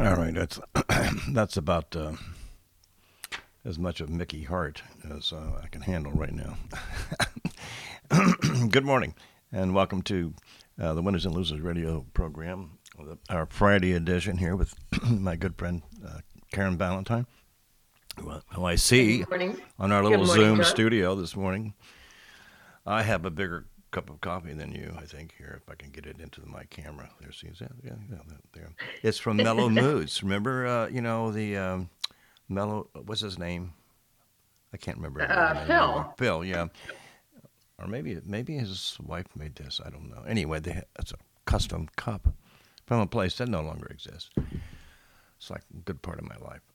All right, that's that's about as much of Mickey Hart as I can handle right now. Good morning, and welcome to the Winners and Losers Radio program, our Friday edition here with my good friend Karen Valentine, who I Good see morning. on our Good little morning, Zoom John. studio this morning. I have a bigger cup of coffee than you, I think. Here, if I can get it into my camera. There, see, is that? Yeah, yeah, there. It's from Mellow Moods. Remember, the Mellow. What's his name? I can't remember everybody's name anymore. Phil. Phil, yeah, or maybe his wife made this. I don't know. Anyway, it's a custom cup from a place that no longer exists. It's like a good part of my life.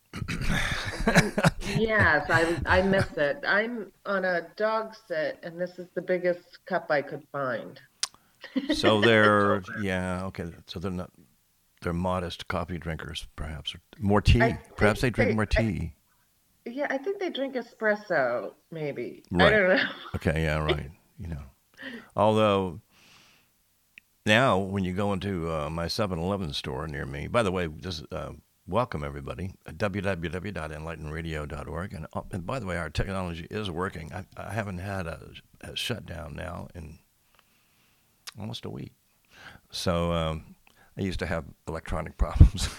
Yes, I miss it. I'm on a dog sit, and this is the biggest cup I could find. So they're yeah okay. So they're not they're modest coffee drinkers, perhaps, or more I tea. Perhaps think they drink more tea. yeah, I think they drink espresso, maybe. I Right. don't know. Okay. Yeah. Right. Although now when you go into my 7-Eleven store near me, by the way, just welcome everybody at www.enlightenradio.org. And by the way, our technology is working. I haven't had a shutdown now in almost a week. So I used to have electronic problems.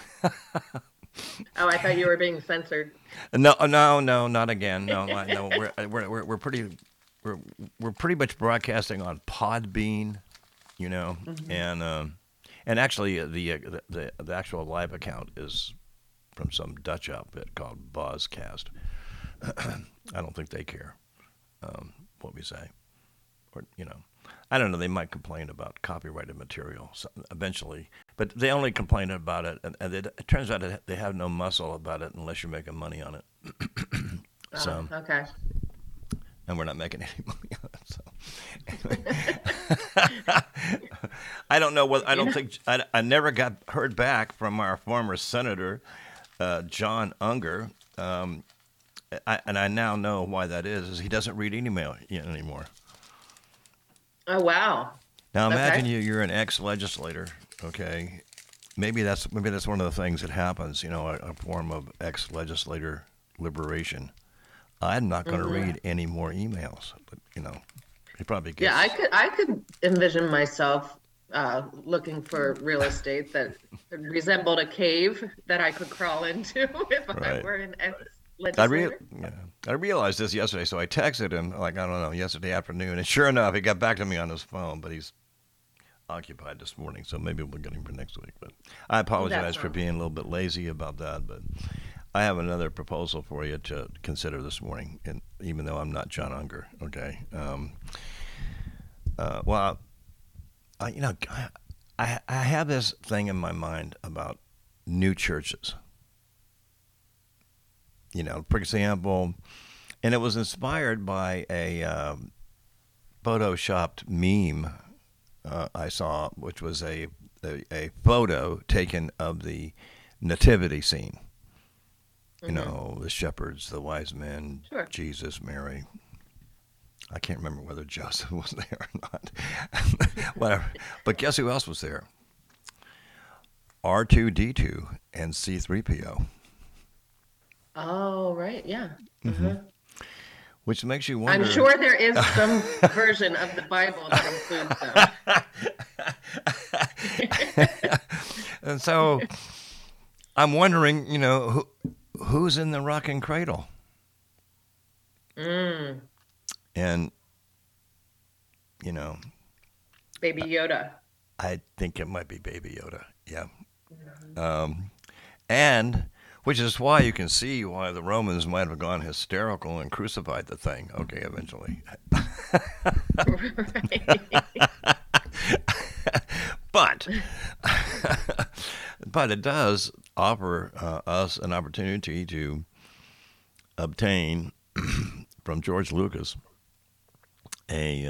Oh, I thought you were being censored. No, no, no, not again. No, no. We're pretty we're we're pretty much broadcasting on Podbean, you know, Hmm. and actually the actual live account is from some Dutch outfit called Bozcast. I don't think they care what we say, or I don't know. They might complain about copyrighted material eventually, but they only complain about it, and it turns out that they have no muscle about it unless you're making money on it. Oh, So, okay. and we're not making any money on it. So, anyway, I don't know what I You don't know, think I never got heard back from our former senator, John Unger. And I now know why that is he doesn't read email anymore. oh, wow. Now Okay. imagine you're an ex-legislator, okay? Maybe that's one of the things that happens, a form of ex-legislator liberation. I'm not going to Hmm. read any more emails, but he probably Yeah, gets I could envision myself looking for real estate that resembled a cave that I could crawl into if I right. were an I real ex-legislator. yeah. I realized this yesterday, so I texted him like I don't know yesterday afternoon, and sure enough, he got back to me on his phone, but he's occupied this morning, so maybe we'll get him for next week. But I That apologize for sounds being a little bit lazy about that, but I have another proposal for you to consider this morning, and even though I'm not John Unger, okay. Well, I have this thing in my mind about new churches. For example, and it was inspired by a photoshopped meme I saw, which was a photo taken of the nativity scene. hmm The shepherds, the wise men, Sure. Jesus, Mary. I can't remember whether Joseph was there or not. Whatever. But guess who else was there? R2D2 and C3PO. Oh, right. Yeah. Hmm. uh Which makes you I'm wonder. sure there is some version of the Bible that includes them. And so I'm wondering, who's in the rocking cradle? Mm, And, you know, Baby Yoda. I think it might be Baby Yoda. Yeah. Mhm. Um, and which is why you can see why the Romans might have gone hysterical and crucified the thing. Okay, eventually. Right. but, but it does offer us an opportunity to obtain from George Lucas a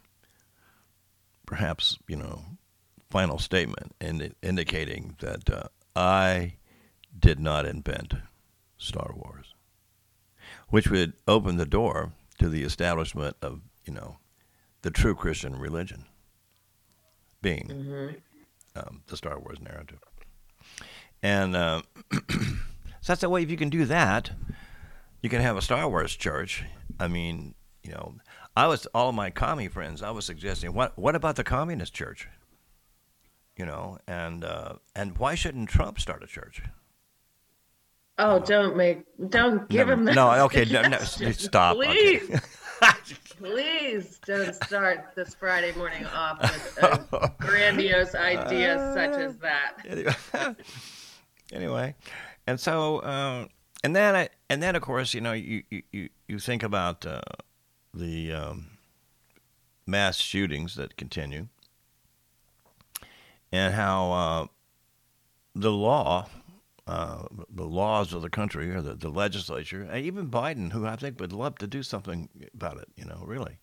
perhaps final statement indicating that I did not invent Star Wars, which would open the door to the establishment of the true Christian religion being Hmm. the Star Wars narrative. And so that's the way. If you can do that, you can have a Star Wars church. I mean, all of my commie friends. I was suggesting, what about the communist church? And why shouldn't Trump start a church? Oh, don't give him that No, okay, no, stop. Please. Okay. Please don't start this Friday morning off with a grandiose idea such as that. Anyway, and so and then of course you think about the mass shootings that continue and how the laws of the country, or the legislature, and even Biden, who I think would love to do something about it, really,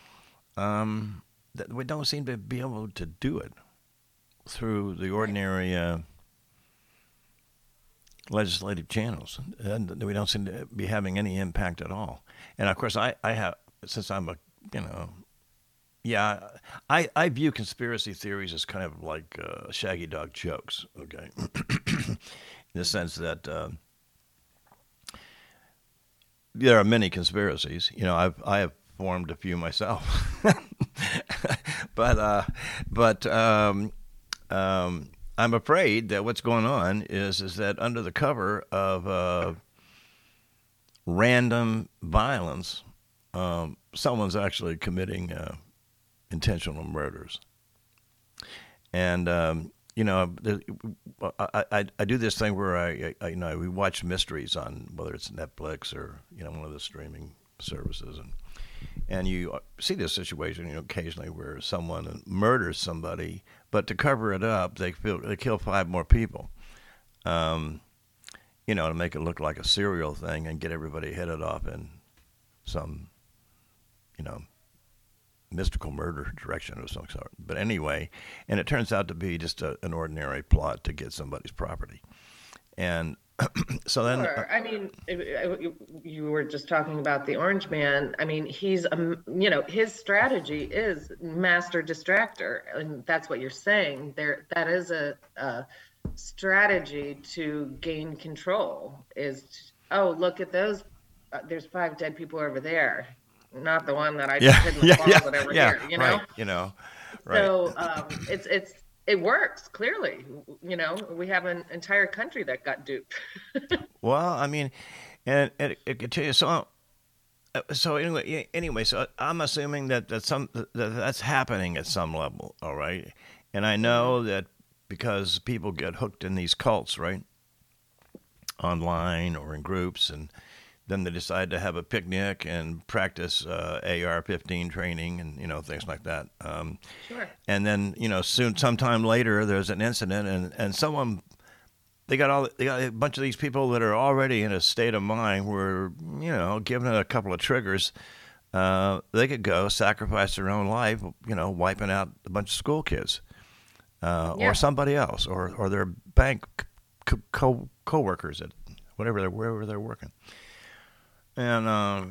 that we don't seem to be able to do it through the ordinary legislative channels, and we don't seem to be having any impact at all. And of course, I have, since I'm I view conspiracy theories as kind of like Shaggy Dog jokes, okay? In the sense that there are many conspiracies. I have formed a few myself, but I'm afraid that what's going on is that under the cover of random violence, someone's actually committing intentional murders. And I do this thing where we watch mysteries on whether it's Netflix or one of the streaming services, and you see this situation occasionally where someone murders somebody, but to cover it up they kill 5 more people, to make it look like a serial thing and get everybody headed off in some mystical murder direction of some sort. But anyway, and it turns out to be just an ordinary plot to get somebody's property. And so then... Sure. I mean, you were just talking about the Orange Man. I mean, he's, his strategy is master distractor. And that's what you're saying. That is a strategy to gain control is, look at those. There's 5 dead people over there. Not the one that I just hid in the closet over here, Right, right. So it works, clearly. We have an entire country that got duped. Well, I mean, and it continues. So anyway, so I'm assuming that's happening at some level, all right? And I know that because people get hooked in these cults, right? Online or in groups, and then they decide to have a picnic and practice AR-15 training and things like that. Sure. And then sometime later, there's an incident, and someone they got a bunch of these people that are already in a state of mind where given a couple of triggers, they could go sacrifice their own life, wiping out a bunch of school kids, or somebody else, or their bank co-workers at wherever they're working. And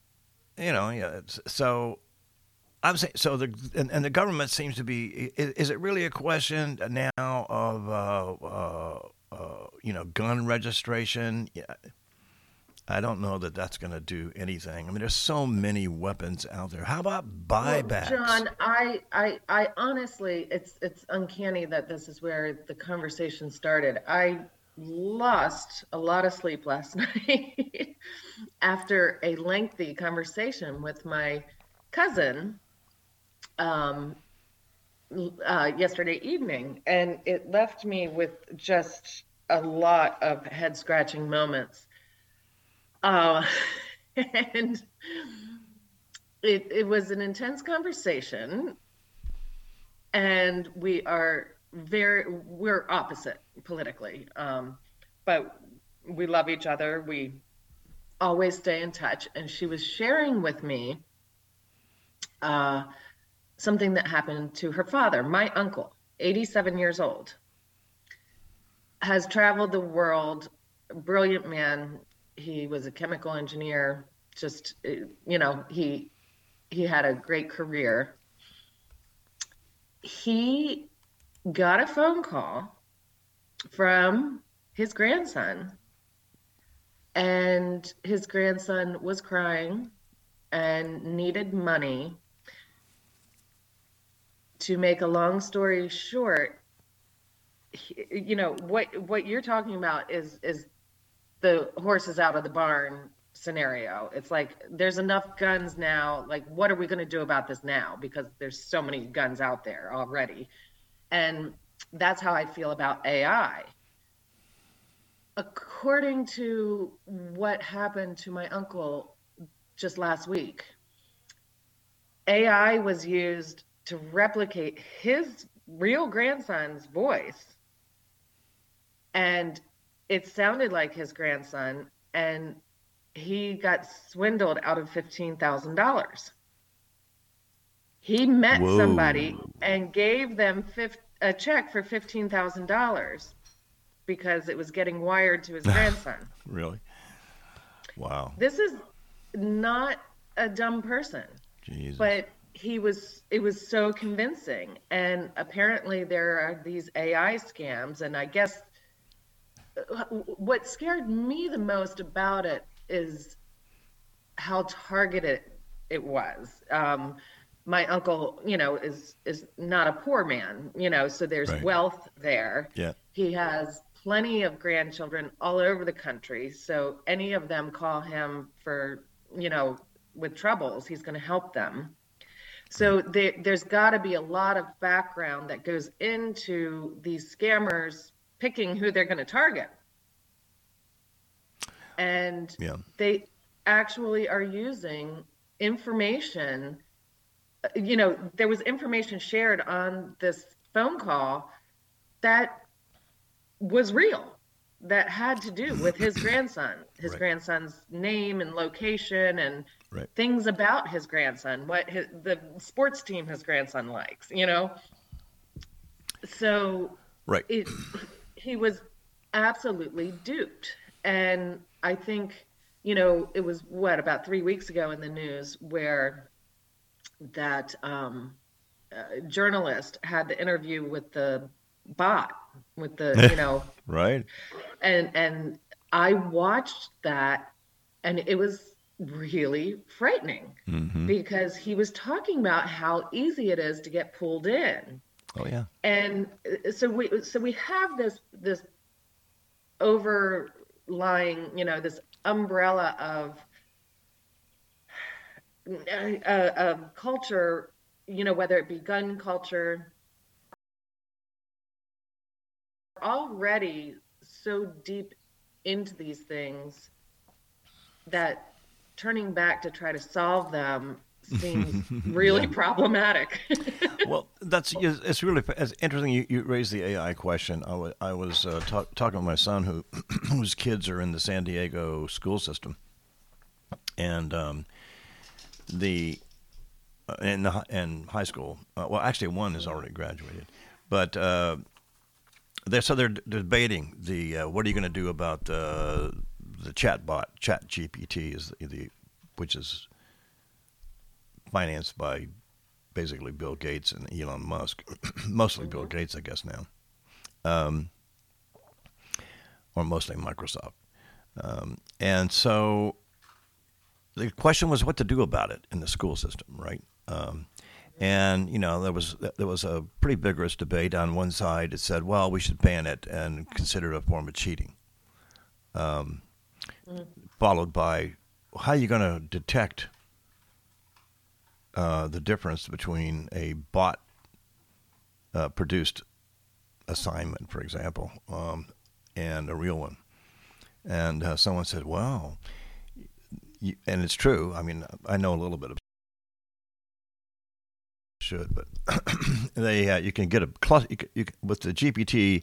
so I'm saying, and the government seems to be. Is it really a question now of gun registration? Yeah, I don't know that that's going to do anything. I mean, there's so many weapons out there. How about buybacks? Well, John, I honestly, it's uncanny that this is where the conversation started. I lost a lot of sleep last night after a lengthy conversation with my cousin yesterday evening, and it left me with just a lot of head-scratching moments. And it was an intense conversation, and we're opposite politically, but we love each other. We always stay in touch. And she was sharing with me something that happened to her father. My uncle, 87 years old, has traveled the world, a brilliant man. He was a chemical engineer. Just, he had a great career. He got a phone call from his grandson. And his grandson was crying and needed money. To make a long story short, you know, what you're talking about is the horses out of the barn scenario. It's like there's enough guns now. Like, what are we going to do about this now? Because there's so many guns out there already. And that's how I feel about AI. According to what happened to my uncle just last week, AI was used to replicate his real grandson's voice. And it sounded like his grandson, and he got swindled out of $15,000. He met Whoa. somebody and gave them a check for $15,000 because it was getting wired to his grandson. Really? Wow. This is not a dumb person. Jesus. But it was so convincing. And apparently there are these AI scams. And I guess what scared me the most about it is how targeted it was. My uncle, you know, is not a poor man, you know, so there's Right. wealth there. Yeah. He has plenty of grandchildren all over the country. So any of them call him for, you know, with troubles, he's going to help them. So there's got to be a lot of background that goes into these scammers picking who they're going to target. And Yeah. they actually are using information. You know, there was information shared on this phone call that was real, that had to do with his grandson, his Right. grandson's name and location and Right. things about his grandson, what the sports team his grandson likes, you know? So Right. he was absolutely duped. And I think, you know, it was about 3 weeks ago in the news where that journalist had the interview with the bot, with the, you know, Right. and I watched that, and it was really frightening because he was talking about how easy it is to get pulled in. Oh yeah. And so we have this overlying, you know, this umbrella of culture, you know, whether it be gun culture, already so deep into these things that turning back to try to solve them seems really problematic. Well, it's really it's interesting. You raised the AI question. I was talking with my son whose kids are in the San Diego school system, and in high school. Well, actually, one has already graduated, but they're debating what are you going to do about the chatbot, ChatGPT, which is financed by basically Bill Gates and Elon Musk, mostly Bill Gates, I guess now, or mostly Microsoft. And so the question was what to do about it in the school system, right? And you know there was a pretty vigorous debate. On one side, it said, well, we should ban it and consider it a form of cheating. Followed by, how are you going to detect the difference between a bot produced assignment, for example, and a real one? And someone said, well, and it's true. I mean, I know a little bit of but you can get with the GPT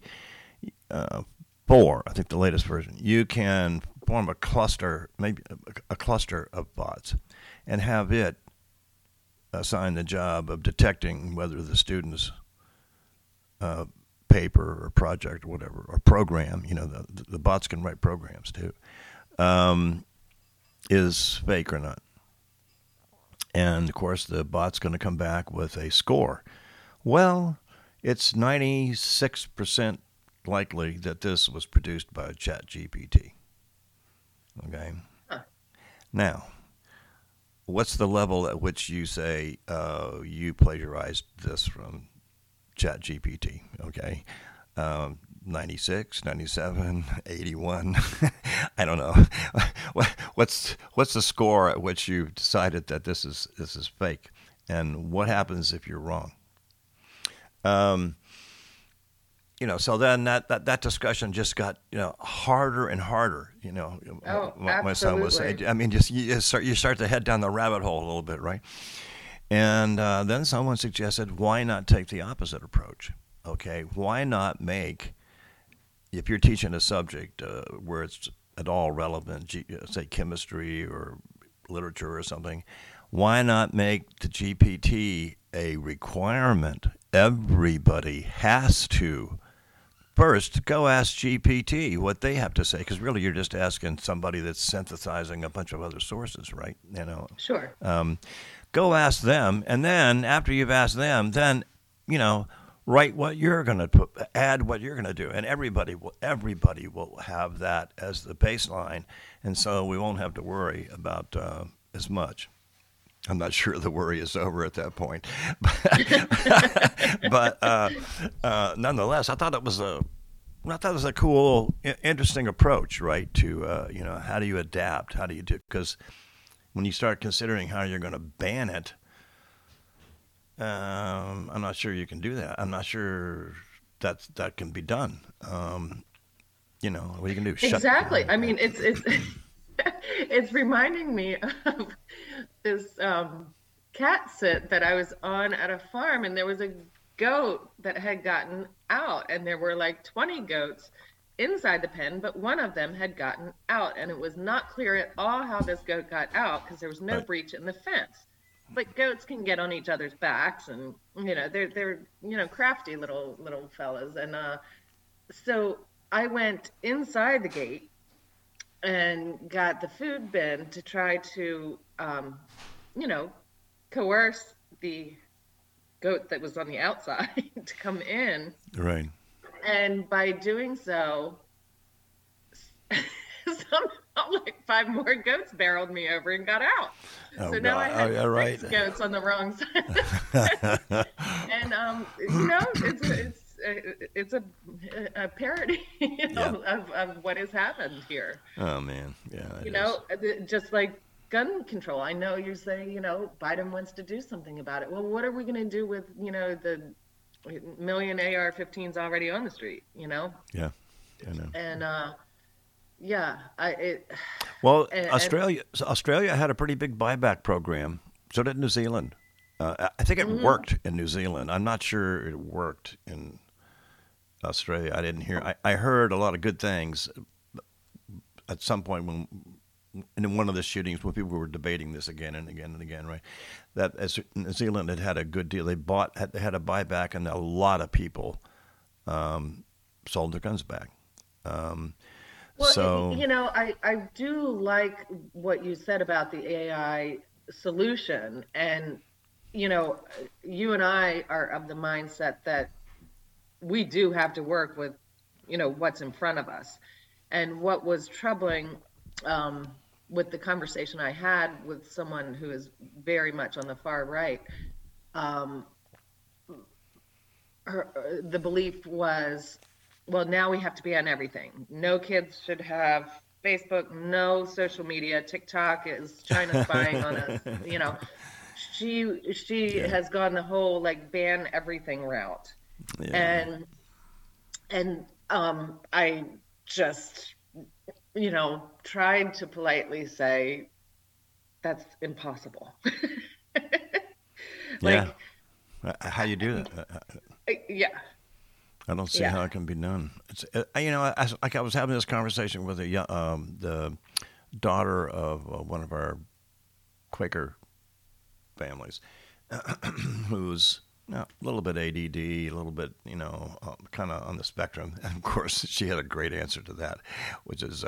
4, I think the latest version, you can form a cluster, maybe a cluster of bots, and have it assign the job of detecting whether the student's paper or project or whatever, or program, you know, the bots can write programs too, is fake or not. And of course, the bot's going to come back with a score. Well, it's 96% likely that this was produced by ChatGPT. Okay. Huh. Now, what's the level at which you say you plagiarized this from ChatGPT? Okay. 96, 97, 81. I don't know. What's the score at which you decided that this is fake? And what happens if you're wrong? So then that discussion just got, harder and harder. My son was saying, I mean, you start to head down the rabbit hole a little bit, right? And then someone suggested, why not take the opposite approach? Okay, why not make, if you're teaching a subject where it's at all relevant, say chemistry or literature or something, why not make the GPT a requirement? Everybody has to first go ask GPT what they have to say, because really you're just asking somebody that's synthesizing a bunch of other sources, right? Sure. Go ask them, and then after you've asked them, then write what you're going to put, add what you're going to do, and everybody will have that as the baseline, and so we won't have to worry about as much. I'm not sure the worry is over at that point, but nonetheless, I thought it was a cool, interesting approach, right? To how do you adapt? How do you do? Because when you start considering how you're going to ban it, I'm not sure you can do that. I'm not sure that can be done. What are you can do? Exactly. I mean, it's it's reminding me of this cat sit that I was on at a farm, and there was a goat that had gotten out, and there were like 20 goats inside the pen, but one of them had gotten out, and it was not clear at all how this goat got out because there was no breach in the fence. But goats can get on each other's backs, and they're crafty little fellas, and so I went inside the gate and got the food bin to try to, coerce the goat that was on the outside to come in. Right. And by doing so, somehow like 5 more goats barreled me over and got out. Oh, so now I had 6 goats on the wrong side. And it's a parody of what has happened here. Oh man, yeah. Just like gun control. I know you're saying, Biden wants to do something about it. Well, what are we going to do with, the million AR-15s already on the street? Yeah, I know. And Australia had a pretty big buyback program. So did New Zealand. I think it worked in New Zealand. I'm not sure it worked in Australia. I didn't hear. I heard a lot of good things at some point when in one of the shootings when people were debating this again and again and again. Right, that as New Zealand had a good deal. They had a buyback, and a lot of people sold their guns back. I do like what you said about the AI solution, and you and I are of the mindset that we do have to work with what's in front of us. And what was troubling with the conversation I had with someone who is very much on the far right, the belief was, well, now we have to be on everything. No kids should have Facebook, no social media. TikTok is China spying on us. She has gone the whole ban everything route. Yeah. And I just tried to politely say that's impossible. How you do that? Yeah. I don't see how it can be done. It's I was having this conversation with the daughter of one of our Quaker families, who's a little bit ADD, a little bit kind of on the spectrum. And of course, she had a great answer to that, which is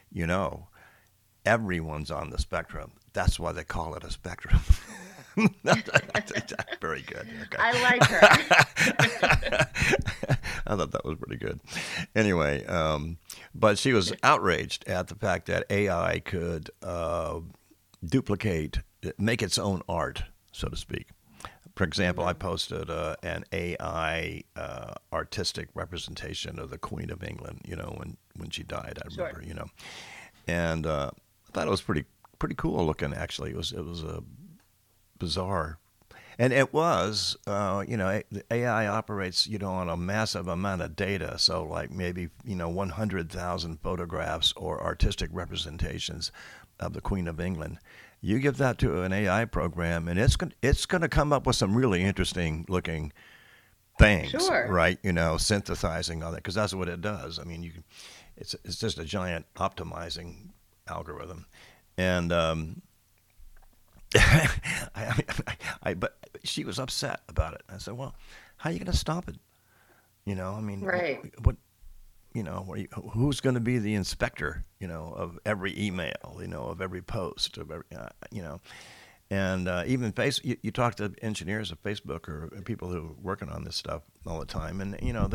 everyone's on the spectrum. That's why they call it a spectrum. Very good. Okay. I like her. I thought that was pretty good. Anyway, but she was outraged at the fact that AI could duplicate, make its own art, so to speak. For example, I posted an AI artistic representation of the Queen of England, when she died. I remember, Sure. and I thought it was pretty cool looking. Actually, it was a bizarre, and it was, the AI operates, on a massive amount of data. So like maybe 100,000 photographs or artistic representations of the Queen of England. You give that to an AI program, and it's going to come up with some really interesting looking things, Sure. right? Synthesizing all that, because that's what it does. I mean, it's just a giant optimizing algorithm, and but she was upset about it. I said, well, how are you going to stop it? I mean, Right. what who's going to be the inspector, of every email, of every post, of every, and even you talk to engineers of Facebook or people who are working on this stuff all the time, and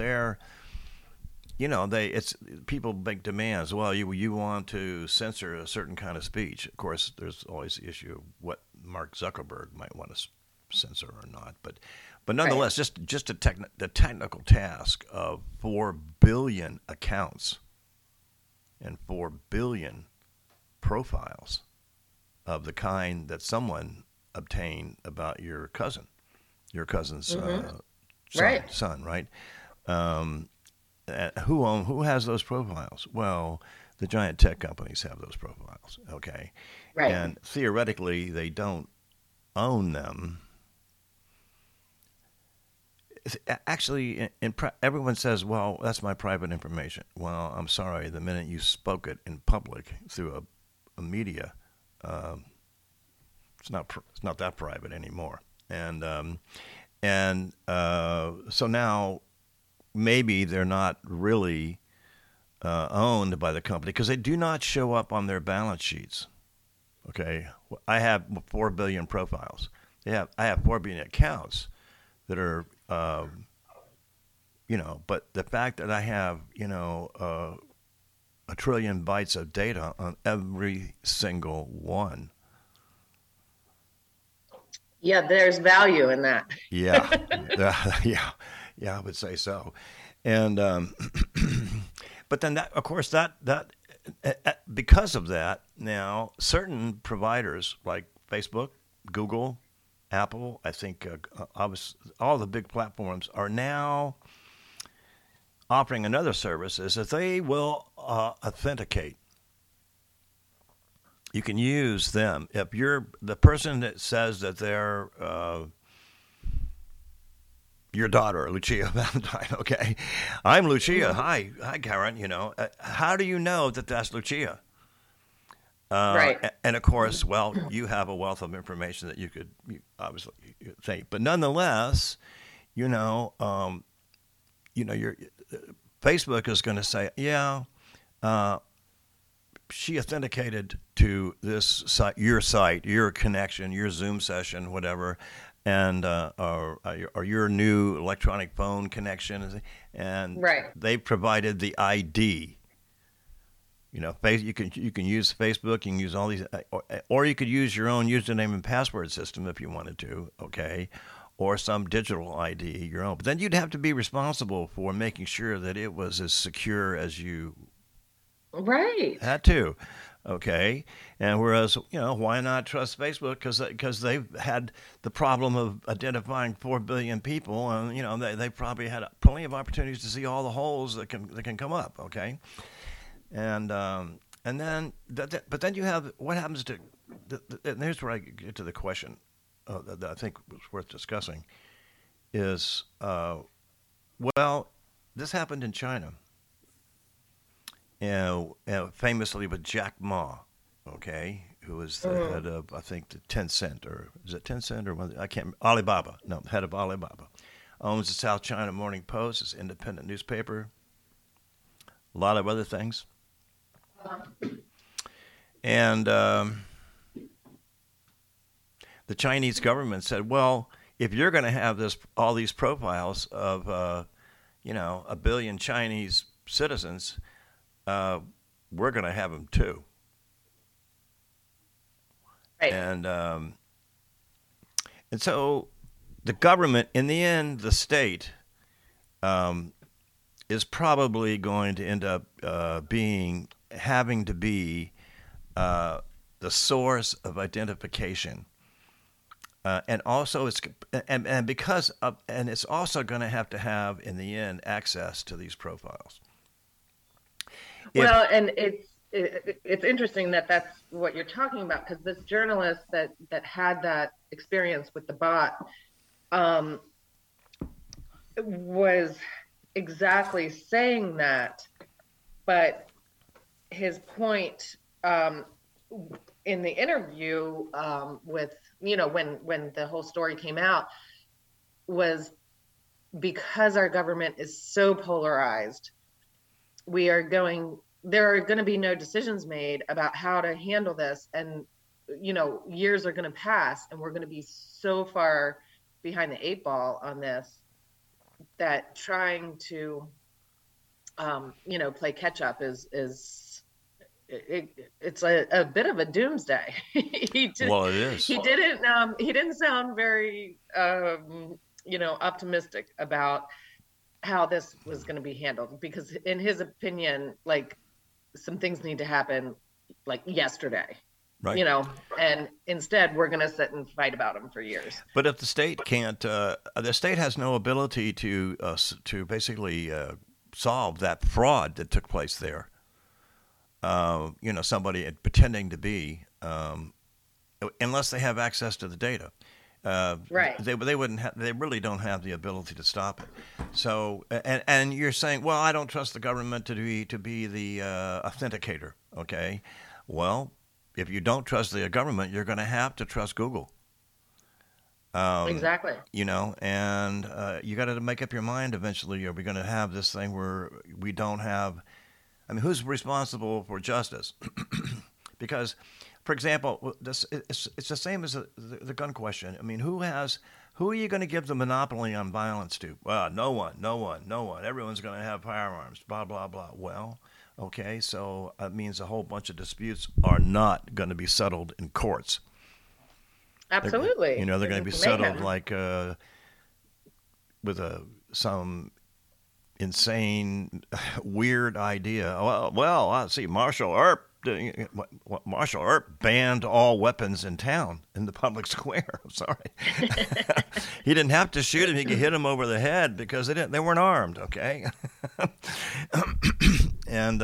it's people make demands. Well, you want to censor a certain kind of speech. Of course, there's always the issue of what Mark Zuckerberg might want to censor or not, but Right. nonetheless, just the technical task of 4 billion accounts and 4 billion profiles of the kind that someone obtained about your cousin's Mm-hmm. son, Right. right? Um, who has those profiles? Well, the giant tech companies have those profiles, okay, Right. and theoretically they don't own them. Actually, everyone says, well, that's my private information. Well, I'm sorry, the minute you spoke it in public through a media, um, it's not that private anymore. And so now maybe they're not really owned by the company because they do not show up on their balance sheets. Okay, I have 4 billion profiles. I have 4 billion accounts that are, but the fact that I have, a trillion bytes of data on every single one. Yeah, there's value in that. Yeah, yeah, yeah, I would say so. And but then that, of course, that because of that, now certain providers like Facebook, Google, Apple, I think, all the big platforms are now offering another service is that they will authenticate. You can use them if you're the person that says that they're your daughter, Lucia Valentine. Okay, I'm Lucia. Mhm. Hi, Karen. How do you know that that's Lucia? Right. And of course, well, you have a wealth of information that you could obviously say, but nonetheless, you know, um, your Facebook is going to say, yeah, uh, she authenticated to this site, your connection, your Zoom session, whatever, and or your new electronic phone connection, and Right. they provided the ID. You can use Facebook, you can use all these, or you could use your own username and password system if you wanted to, okay, or some digital ID, your own. But then you'd have to be responsible for making sure that it was as secure as you Right. had to, okay. And whereas, why not trust Facebook? Because they've had the problem of identifying 4 billion people, and they probably had plenty of opportunities to see all the holes that can come up, okay. And then, but then you have what happens to, and here's where I get to the question that I think was worth discussing is, well, this happened in China, famously with Jack Ma, okay, who was the Mm. head of, I think, the Tencent, or is it Tencent or I can't, Alibaba, no, head of Alibaba, owns the South China Morning Post, it's an independent newspaper, a lot of other things. And the Chinese government said, well, if you're going to have all these profiles of, a billion Chinese citizens, we're going to have them too. Right. And so the government, in the end, the state, is probably going to end up having to be the source of identification. And also, it's also going to have in the end access to these profiles. Well, and it's interesting that that's what you're talking about, because this journalist that had that experience with the bot was exactly saying that, but his point in the interview with, when the whole story came out, was because our government is so polarized, there are going to be no decisions made about how to handle this. And, years are going to pass and we're going to be so far behind the 8 ball on this that trying to, play catch up it's a bit of a doomsday. Well, it is. He didn't sound very, optimistic about how this was going to be handled, because in his opinion, like, some things need to happen like yesterday, right? And instead we're going to sit and fight about them for years. But if the state can't, the state has no ability to basically solve that fraud that took place there. Somebody pretending to be, unless they have access to the data. Right. They wouldn't have. They really don't have the ability to stop it. So, and you're saying, well, I don't trust the government to be the authenticator. Okay, well, if you don't trust the government, you're going to have to trust Google. Exactly. And you got to make up your mind eventually. Are we going to have this thing where we don't have? I mean, who's responsible for justice? Because, for example, it's the same as the gun question. I mean, who are you going to give the monopoly on violence to? Well, no one. Everyone's going to have firearms, blah, blah, blah. Well, okay, so that means a whole bunch of disputes are not going to be settled in courts. Absolutely. They're going to be settled like with some insane, weird idea. Well, I see Marshall Earp banned all weapons in town in the public square. I'm sorry. He didn't have to shoot him. He could hit him over the head because they weren't armed, okay? And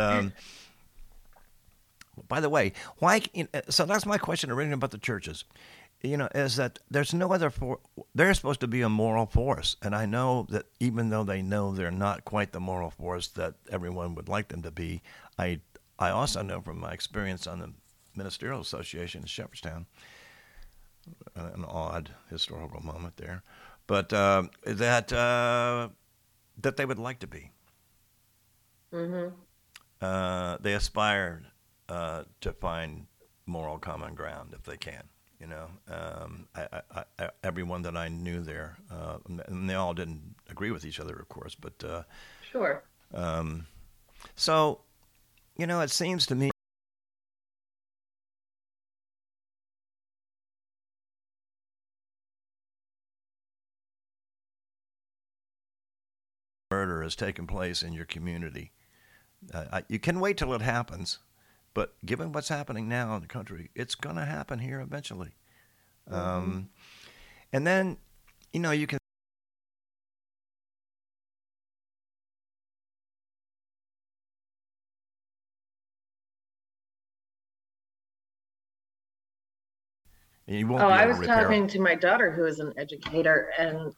by the way, why? So that's my question originally about the churches. Is that there's no other they're supposed to be a moral force. And I know that even though they know they're not quite the moral force that everyone would like them to be, I also know from my experience on the Ministerial Association in Shepherdstown, an odd historical moment there, but that they would like to be. Mm-hmm. They aspire to find moral common ground if they can. Everyone that I knew there, and they all didn't agree with each other, of course, but sure. So, it seems to me murder has taken place in your community. You can wait till it happens. But given what's happening now in the country, it's going to happen here eventually. Mm-hmm. And then, you can you won't be able I to was repair talking it. to my daughter, who is an educator, and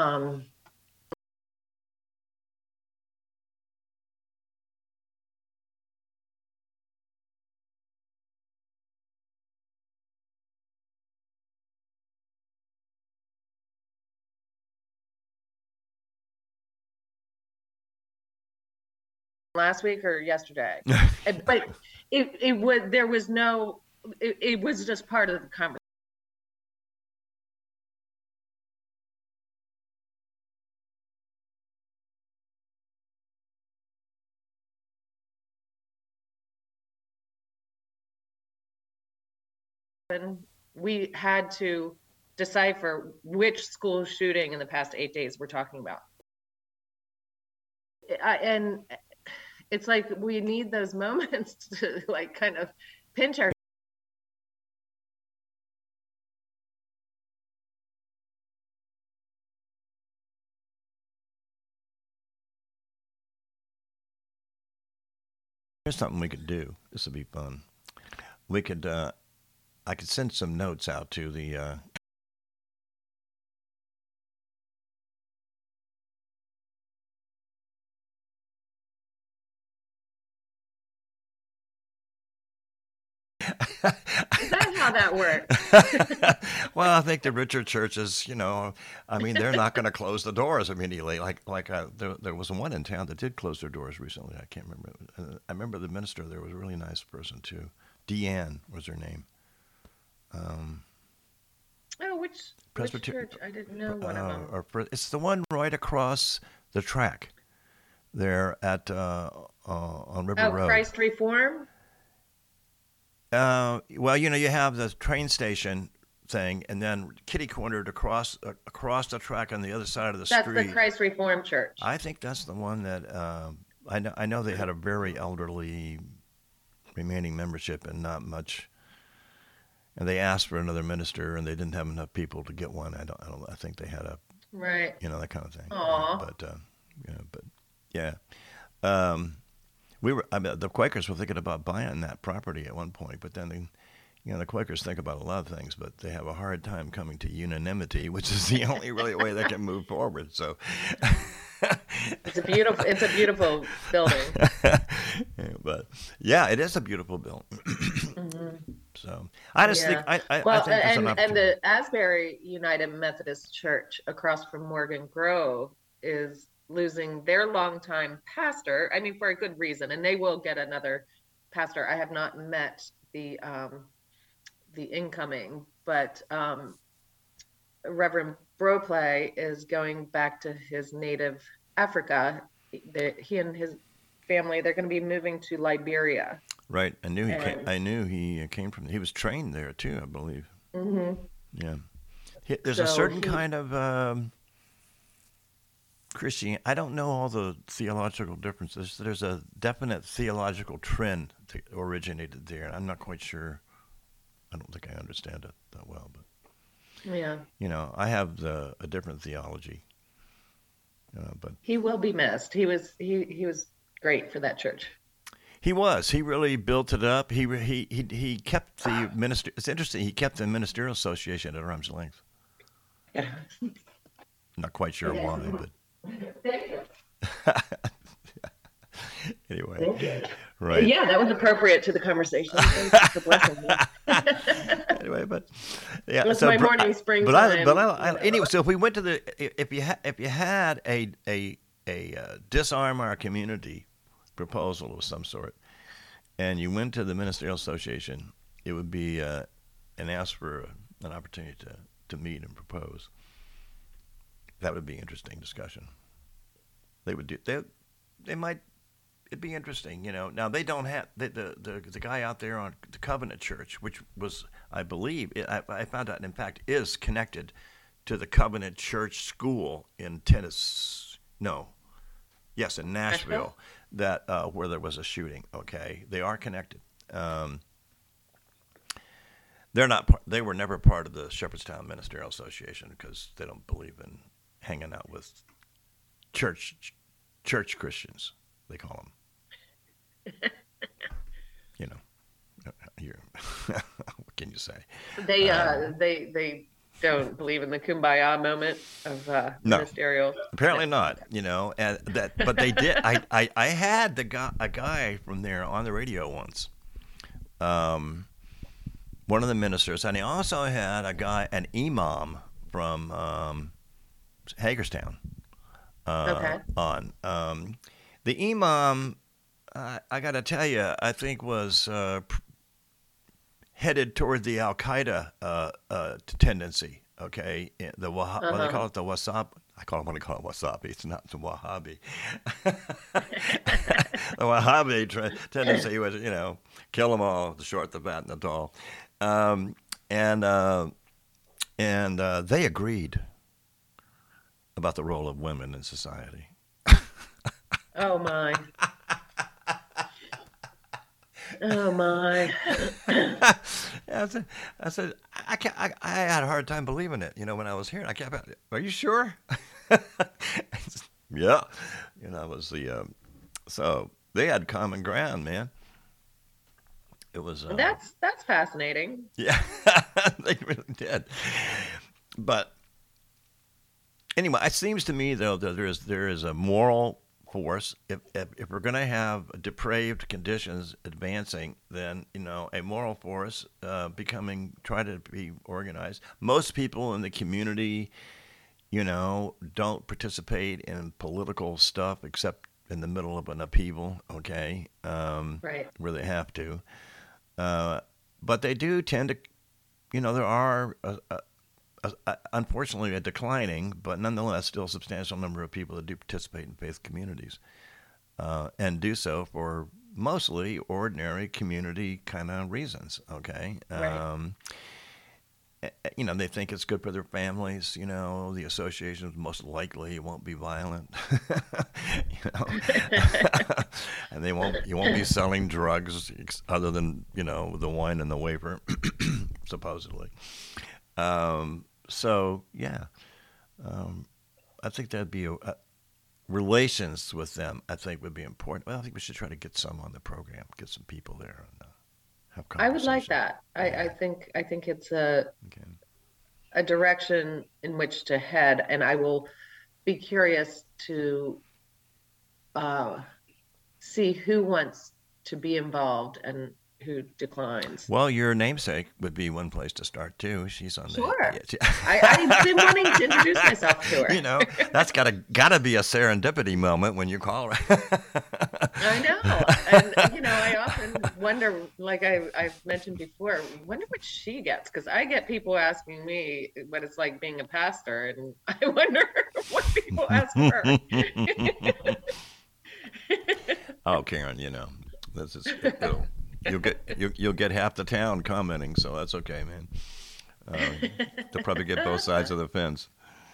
last week or yesterday, but it was just part of the conversation. we had to decipher which school shooting in the past 8 days we're talking about. And it's like we need those moments to like kind of pinch our. Here's something we could do. This would be fun. We could, I could send some notes out to the. Is that how that works? Well, I think the richer churches, I mean, they're not going to close the doors immediately. There was one in town that did close their doors recently. I can't remember. I remember the minister there was a really nice person too. Deanne was her name. Which church? I didn't know one of them. It's the one right across the track there at on River Road. Christ Reform? Well, you have the train station thing, and then kitty-cornered across the track on the other side of the street. That's the Christ Reformed Church. I think that's the one that I know they had a very elderly remaining membership and not much. And they asked for another minister, and they didn't have enough people to get one. I think they had right. That kind of thing. Aww. But yeah. The Quakers were thinking about buying that property at one point, but then the Quakers think about a lot of things, but they have a hard time coming to unanimity, which is the only really way they can move forward. So it's a beautiful building. But yeah, it is a beautiful building. Mm-hmm. So I just think I think there's an opportunity. And the Asbury United Methodist Church across from Morgan Grove is losing their longtime pastor. I mean, for a good reason, and they will get another pastor. I have not met the incoming, but Reverend Broplay is going back to his native Africa. He and his family, they're going to be moving to Liberia. Right. I knew he came from. He was trained there too, I believe. Mm-hmm. Yeah. There's a certain kind of Christian. I don't know all the theological differences. There's a definite theological trend that originated there, and I'm not quite sure. I don't think I understand it that well, but yeah. I have a different theology. But he will be missed. He was great for that church. He was. He really built it up. He kept the minister. It's interesting. He kept the ministerial association at arm's length. Yeah. Not quite sure why, but anyway. Okay. Right. Yeah, that was appropriate to the conversation. Thanks for blessing me. Anyway, but yeah, it's my morning spring. Anyway, so if we went to if you had a disarm our community proposal of some sort, and you went to the ministerial association, it would be and ask for an opportunity to meet and propose. That would be interesting discussion. They would do. They might. It'd be interesting, Now they don't have the guy out there on the Covenant Church, which was, I believe, I found out, in fact, is connected to the Covenant Church School in Tennessee. No, yes, in Nashville, that where there was a shooting. Okay, they are connected. They're not. They were never part of the Shepherdstown Ministerial Association because they don't believe in hanging out with church Christians. They call them. What can you say? They don't believe in the kumbaya moment of ministerial. No, apparently not. And but they did. I had a guy from there on the radio once. One of the ministers, and he also had an imam from Hagerstown on. The imam, I got to tell you, I think was headed toward the Al Qaeda tendency. Okay, what they call it, the Wasabi. I want to call it wasabi. It's not the Wahhabi. The Wahhabi tendency was, kill them all, the short, the fat, and the tall. and they agreed about the role of women in society. Oh my. Oh my. I said, I had a hard time believing it. When I was hearing, I kept, are you sure? Yeah, it was so they had common ground, man. It was, That's fascinating. yeah, they really did. But anyway, it seems to me though that there is a moral force. If we're going to have depraved conditions advancing, then a moral force try to be organized. Most people in the community, don't participate in political stuff except in the middle of an upheaval. Okay, Right. where they have to, but they do tend to. There are unfortunately a declining, but nonetheless still a substantial number of people that do participate in faith communities, and do so for mostly ordinary community kind of reasons. Okay, Right. they think it's good for their families. The associations most likely won't be violent. you know, and you won't be selling drugs other than the wine and the wafer, supposedly. So yeah, I think that'd be relations with them. I think would be important. Well, I think we should try to get some on the program, get some people there, and have I would like conversation. that. Yeah. I think it's a Okay. direction in which to head, and I will be curious to uh, see who wants to be involved and who declines. Well, your namesake would be one place to start too. She's on the. Sure. I've Yeah. been wanting to introduce myself to her. you know, that's gotta be a serendipity moment when you call her. I know. And, I often wonder, like I've mentioned before, wonder what she gets. Because I get people asking me what it's like being a pastor, and I wonder what people ask her. Oh, Karen, this is you'll get half the town commenting, so that's okay, man. They'll probably get both sides of the fence,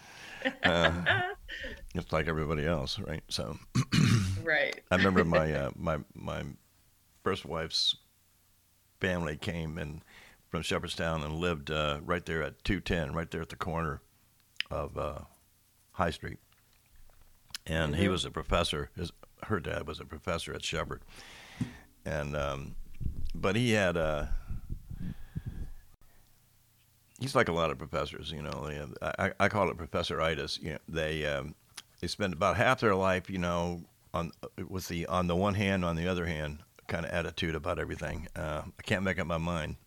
just like everybody else, right? So, Right. I remember my first wife's family came in from Shepherdstown and lived right there at 210, right there at the corner of High Street, and he Hmm. was a professor. Her dad was a professor at Shepherd, and but he had he's like a lot of professors. I call it professoritis. They spend about half their life, on with the on the one hand, on the other hand kind of attitude about everything. I can't make up my mind,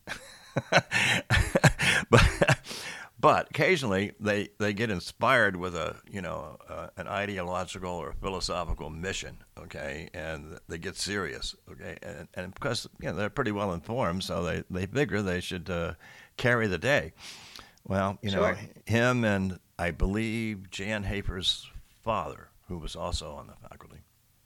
but occasionally they get inspired with an ideological or philosophical mission, okay, and they get serious, okay, and because they're pretty well informed, so they figure they should carry the day. Well, Sure. him and I believe Jan Hafer's father, who was also on the faculty,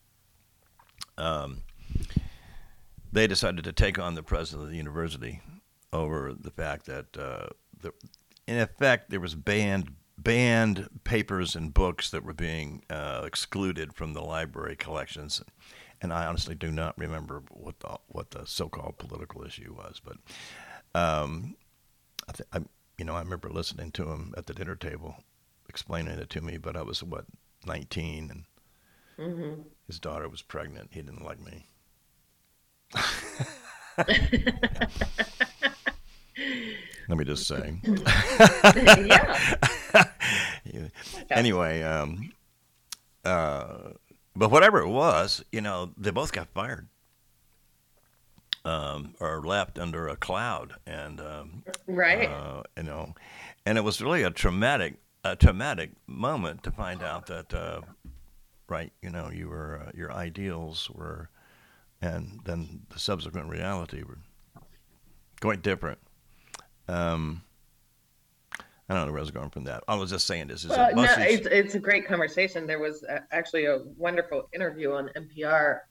um, they decided to take on the president of the university over the fact that in effect there was banned papers and books that were being excluded from the library collections, and I honestly do not remember what the so-called political issue was, but um, I remember listening to him at the dinner table explaining it to me, but I was 19, and Hmm. his daughter was pregnant. He didn't like me. Let me just say. Yeah. Okay. Anyway, but whatever it was, they both got fired, or left under a cloud, and Right. you know, and it was really a traumatic moment to find out that, right, you were your ideals were, and then the subsequent reality were quite different. Um, I don't know where I was going from that. I was just saying this is that Well, most no, of these. it's a great conversation. There was actually a wonderful interview on NPR.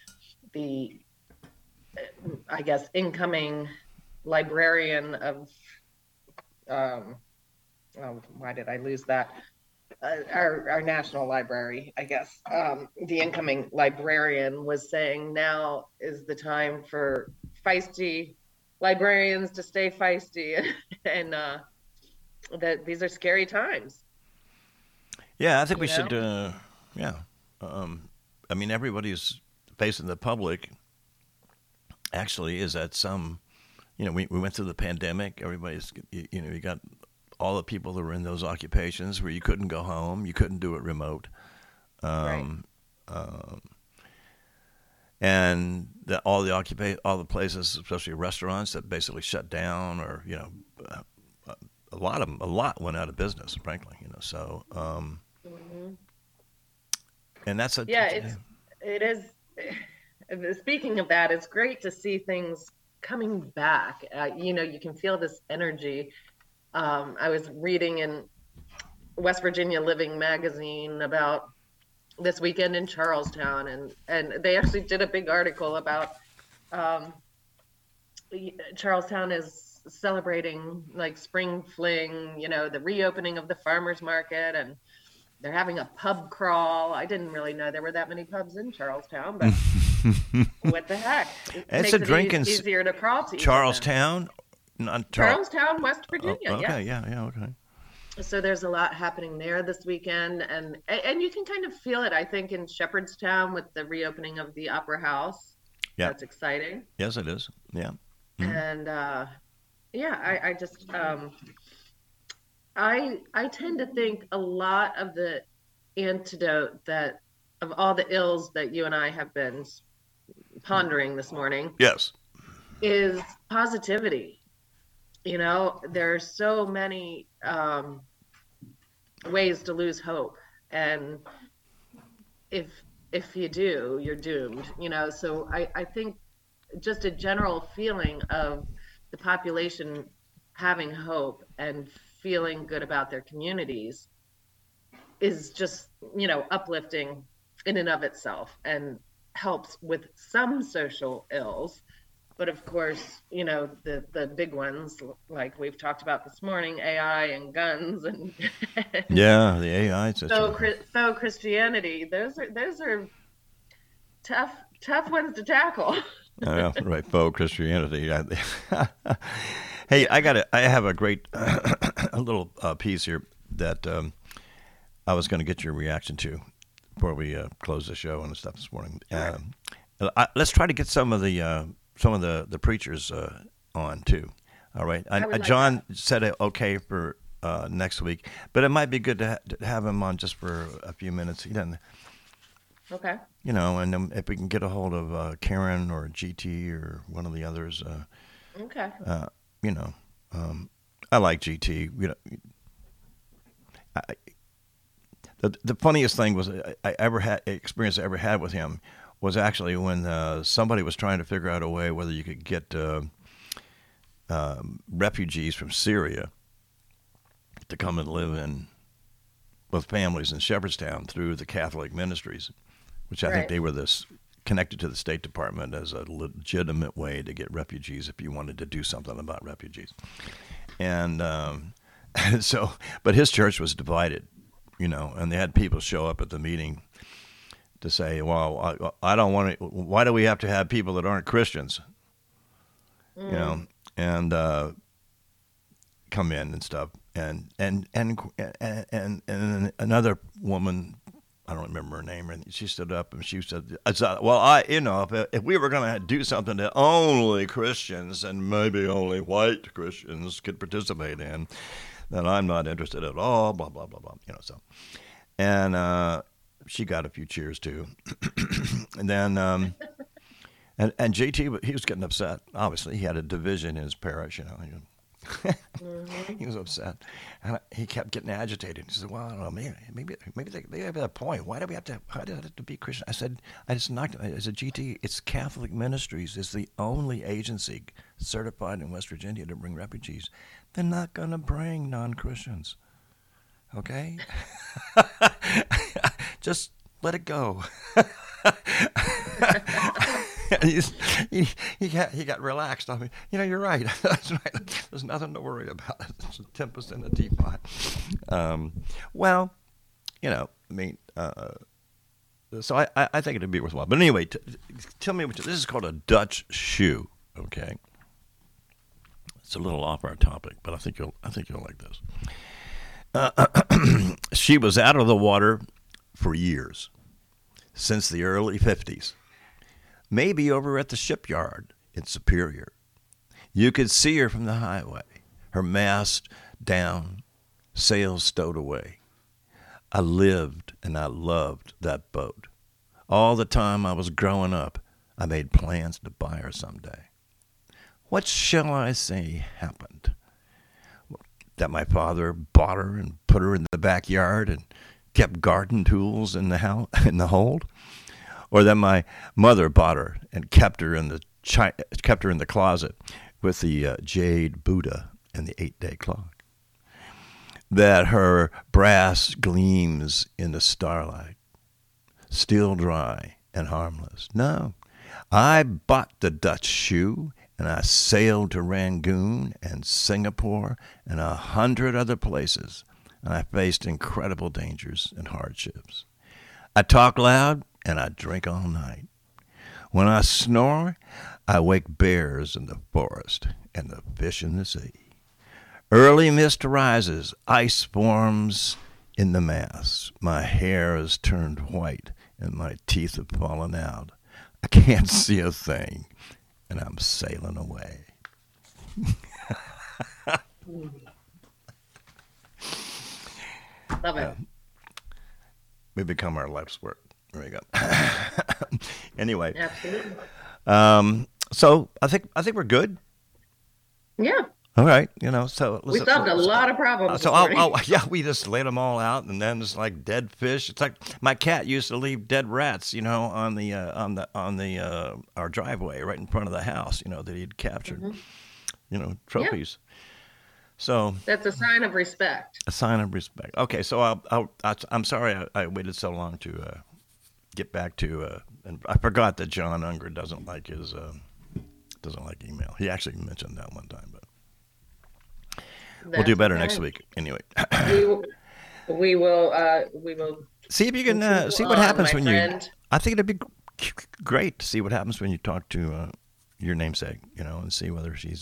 The I guess incoming librarian of oh, why did I lose that? Our national library, I guess. The incoming librarian was saying now is the time for feisty librarians to stay feisty, and that these are scary times. Yeah, I think we You should. know, Yeah, I mean, everybody's facing the public. Actually, is at some. We went through the pandemic. Everybody's. You got all the people that were in those occupations where you couldn't go home, you couldn't do it remote, right? um, and all the places, especially restaurants, that basically shut down, or uh, a lot went out of business, frankly. So Hmm. and that's a. Yeah, it is. Speaking of that, it's great to see things coming back. You can feel this energy. I was reading in West Virginia Living magazine about this weekend in Charlestown, and they actually did a big article about um, Charlestown is celebrating like spring fling, the reopening of the farmers market, and they're having a pub crawl. I didn't really know there were that many pubs in Charlestown, but what the heck? It It's a makes it drinking easier to crawl to even then. Charlestown, not Charlestown, West Oh, Virginia, okay, yes. yeah, okay. So there's a lot happening there this weekend, and you can kind of feel it, I think, in Shepherdstown with the reopening of the Opera House. Yeah, That's exciting. yes, it is. Yeah. Mhm. And yeah, I just I tend to think a lot of the antidote that of all the ills that you and I have been pondering this morning Yes. is positivity. There are so many ways to lose hope, and if if you do, you're doomed. So I think just a general feeling of the population having hope and feeling good about their communities is just uplifting in and of itself, and helps with some social ills. But of course, the big ones, like we've talked about this morning, AI and guns, and Yeah, the AI so situation. so Christianity. Those are tough ones to tackle. Yeah, right. Faux Christianity. Yeah. Hey, I have a great a little piece here that I was going to get your reaction to before we close the show and stuff this morning. Sure. Let's try to get some of the preachers on too. All right. I would like that. John said it okay for next week, but it might be good to have him on just for a few minutes. He doesn't, Okay. and then if we can get a hold of Karen or GT or one of the others, Okay. uh, you know, um, I like GT. I, the funniest thing was I ever had experience I ever had with him was actually when somebody was trying to figure out a way whether you could get refugees from Syria to come and live in with families in Shepherdstown through the Catholic ministries, which I think Right. they were this connected to the State Department as a legitimate way to get refugees if you wanted to do something about refugees. And so, but his church was divided, and they had people show up at the meeting to say, well, I don't want to, why do we have to have people that aren't Christians, you Mm. know, and come in and stuff. And another woman, I don't remember her name, and she stood up and she said, "Well, if we were going to do something that only Christians and maybe only white Christians could participate in, then I'm not interested at all." Blah blah blah blah. So, and she got a few cheers too, and then and JT he was getting upset. Obviously, he had a division in his parish. Hmm. He was upset, and he kept getting agitated. He said, "Well, I don't know, maybe they have a point. Why do we have to? Why does it have to be Christian?" I said, "I said, GT, it's Catholic Ministries. It's the only agency certified in West Virginia to bring refugees. They're not going to bring non-Christians. Okay, just let it go." he got relaxed. I mean, you're right. That's right. There's nothing to worry about. It's a tempest in a teapot. Well, I mean, so I think it'd be worthwhile. But anyway, tell me this is called a Dutch shoe. Okay, it's a little off our topic, but I think you'll like this. She was out of the water for years, since the early 50s. Maybe over at the shipyard in Superior. You could see her from the highway, her mast down, sails stowed away. I lived and I loved that boat. All the time I was growing up, I made plans to buy her someday. What shall I say happened? That my father bought her and put her in the backyard and kept garden tools in the hold, or that my mother bought her and kept her in the closet with the jade Buddha and the 8-day clock. That her brass gleams in the starlight, still dry and harmless. No, I bought the Dutch shoe and I sailed to Rangoon and Singapore and 100 other places, and I faced incredible dangers and hardships. I talk loud and I drink all night. When I snore, I wake bears in the forest and the fish in the sea. Early mist rises, ice forms in the mass. My hair is turned white and my teeth have fallen out. I can't see a thing, and I'm sailing away. Love it. We become our life's work. There we go. Anyway. Absolutely. So I think we're good. Yeah. All right. So we solved a lot of problems. So we just laid them all out, and then it's like dead fish. It's like my cat used to leave dead rats, on the our driveway right in front of the house, that he'd captured, trophies. Yeah. So that's a sign of respect. A sign of respect. Okay, so I'm sorry I waited so long to get back to, and I forgot that John Unger doesn't like email. He actually mentioned that one time, but we'll do better next week. Anyway, we will see if you can see what happens when you. I think it'd be great to see what happens when you talk to your namesake, and see whether she's.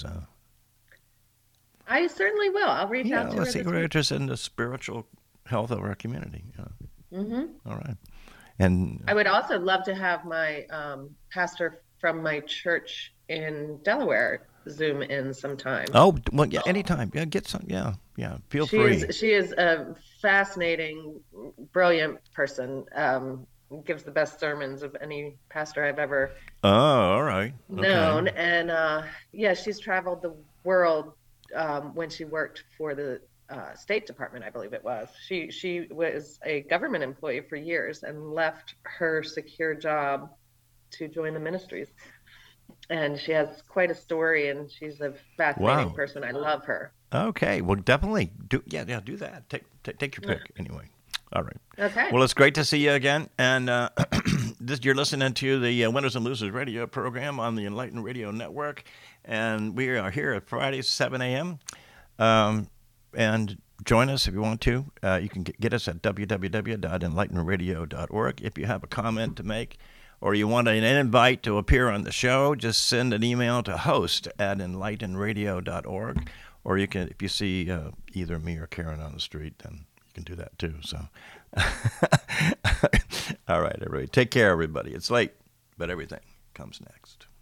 I certainly will. I'll reach out to her. Let's see. We're interested in the spiritual health of our community. Mm-hmm. All right. And I would also love to have my pastor from my church in Delaware Zoom in sometime. Oh, well, yeah, anytime. Yeah, get some. Yeah. Feel free. She is a fascinating, brilliant person. Gives the best sermons of any pastor I've ever all right. known. And she's traveled the world when she worked for the State Department, I believe it was. She was a government employee for years and left her secure job to join the ministries. And she has quite a story, and she's a fascinating person. I love her. Okay, well, definitely do that. Take your pick anyway. All right. Okay. Well, it's great to see you again, and you're listening to the Winners and Losers radio program on the Enlightened Radio Network, and we are here at Fridays 7 a.m. And join us if you want to. You can get us at www.enlightenedradio.org. If you have a comment to make, or you want an invite to appear on the show, just send an email to host@enlightenedradio.org. Or you can, if you see either me or Karen on the street, then you can do that too. So, all right, everybody, take care, everybody. It's late, but everything comes next.